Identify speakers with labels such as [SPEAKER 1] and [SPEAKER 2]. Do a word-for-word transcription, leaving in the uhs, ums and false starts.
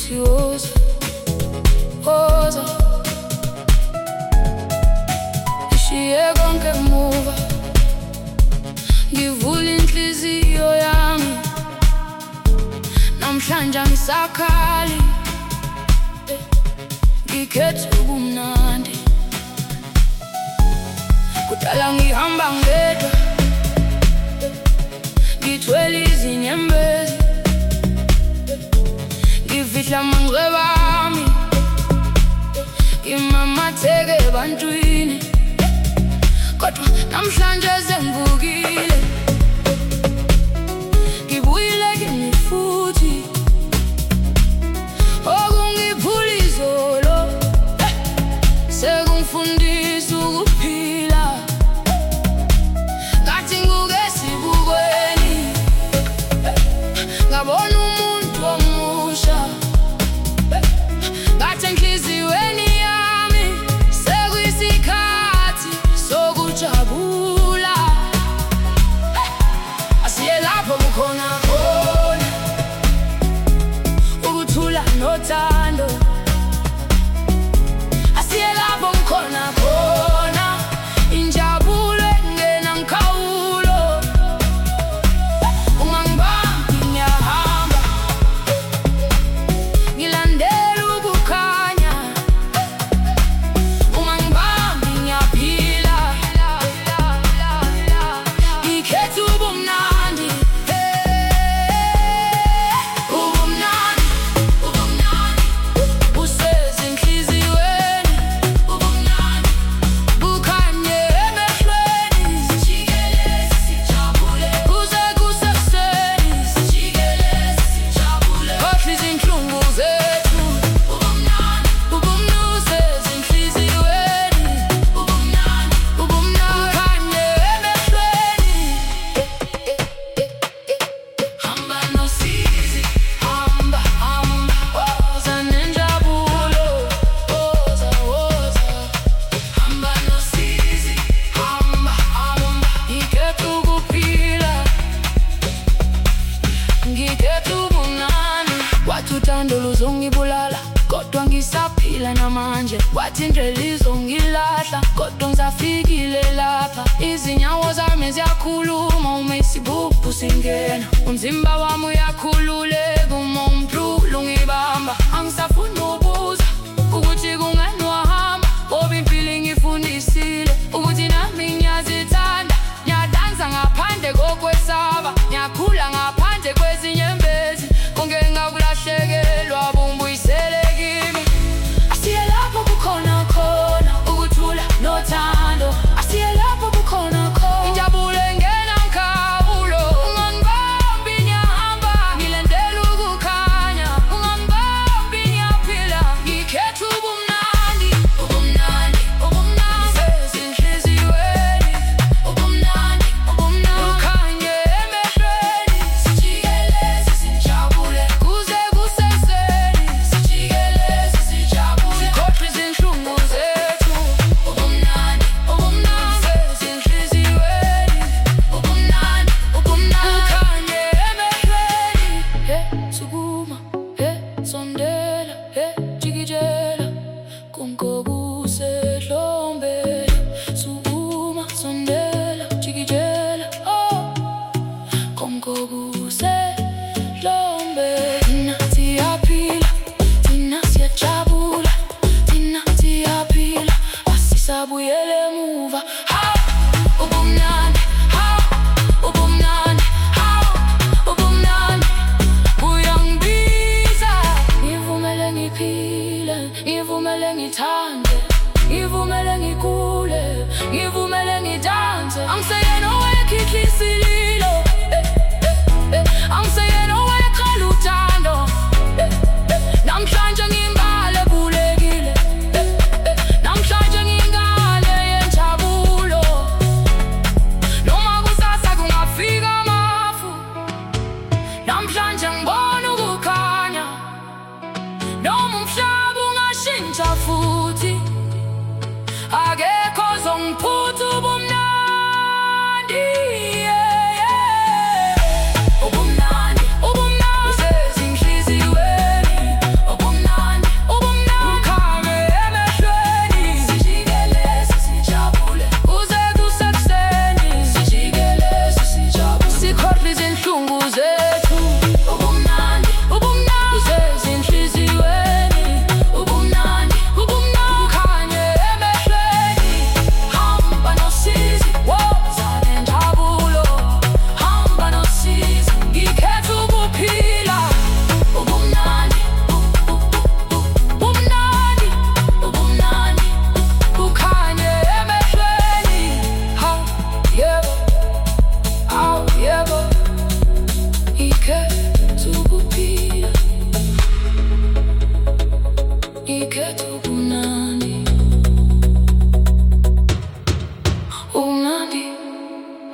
[SPEAKER 1] ukuthi woza, woza ishiye konke emuva, ngivula inhliziyo yami. Namhlanje angisakhali, ngikhetha ubumnandi. Kudala ngihamba ngedwa, ngithwele izinyembezi, ngifihla amangcweba ami, ngimamatheke ebantwini. Kodwa namhlanje sengivukile, ngibuyile kimi futhi. Okungiphula izolo sekungifundisa ukuphila. Ngathi nguke esibukweni, ngabona umuntu omusha. Ngathi enhliziyweni yami sekuyisikhathi sokujabula. Asiye lapho kukhona khona ukuthula nothando. Asiye lapho kukhona khona injabulo engenamkhawulo. Ungangibambi ngiyahamba, ngilandela ukukhanya. Ungangibambi ngiyaphila, ngikhetha ubumnandi. Ubumnandi, ubumnandi busezinhliziyweni. Ubumnandi bukhanye emehlweni. Sijikeleze sijabule, kuze kusekuseni. Sijikeleze sijabule, khohlwa izinhlungu zethu. Ubumnandi, ubumnandi busezinhliziyweni. Ubumnandi, ubumnandi bukhanye emehlweni. Hamba nosizi, hamba, hamba, woza nenjabulo. Woza, woza, hamba nosizi, hamba, hamba, ngikhetha ukuphila, ngikhetha ubumnandi. Wathi uthando luzongibulala, kodwa ngisaphila namanje. Wathi indlela izongilahla, kodwa ngisafikile lapha. Izinyawo zami ziyakhuluma uma isibubhu singena. Umzimba wami uyakhululeka uma umphrulo ungibamba. Angisafuni ubuza ukuthi kungani wahamba, ngoba impilo ingifundisile ukuthi nami ngiyazithanda. Ngiyadansa ngaphandle kokwesaba, ngiyakhula ngaphandle kwezinyembezi. Konke ngakulahlekelwa bungibuyisele kimi. Asiye lapho kukhona khona ukuthula nothando. Asiye lapho kukhona khona injabulo engenamkhawulo. Ungangibambi ngiyahamba, ngilandela ukukhanya. Ungangibambi ngiyaphila, ngikhetha ubumnandi. Ubumnandi, ubumnandi busezinhliziyweni. Ubumnandi, ubumnandi bukhanye emehlweni. Sijikeleze sijabule, kuze kusekuseni. Sijikeleze sijabule, sikhohlwe izinhlungu zethu. Ubumnandi, ubumnandi busezinhliziyweni. Ubumnandi, ubumnandi bukhanye emehlweni. He, sukuma, he, sondela, he, jikijela, konke kusedlombeni. Sukuma, sondela, jikijela, oh, konke kusedlombeni. Thina siyaphila, thina siyajabula, thina siyaphila, asisabuyele emuva. Hawu, ubumnandi, hawu, ubumnandi, hawu, ubumnandi buyangibiza. Ngivumele ngiphile, ngivumele ngithande, ngivumele ngikule, ngivumele ngidanse. Angiseyena owekhihlisa ililo, eh, eh, eh. ubunandi.